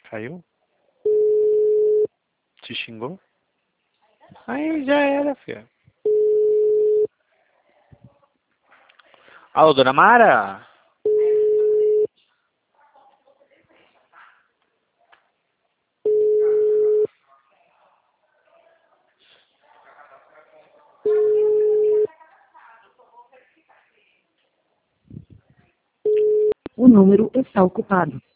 Caiu? Te xingou? Aí já era, filha. Alô, dona Mara? O número está ocupado.